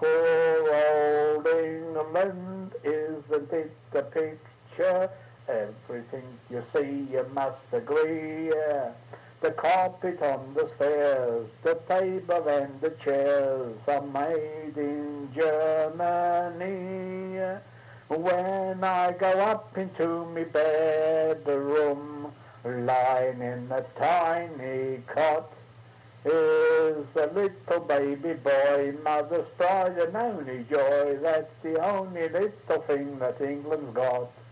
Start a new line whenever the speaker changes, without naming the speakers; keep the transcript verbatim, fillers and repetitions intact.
poor old England, isn't it the picture? Everything you see you must agree. The carpet on the stairs, the table and the chairs are made in Germany. When I go up into my bedroom, lying in a tiny cot, is a little baby boy, mother's pride and only joy. That's the only little thing that England's got.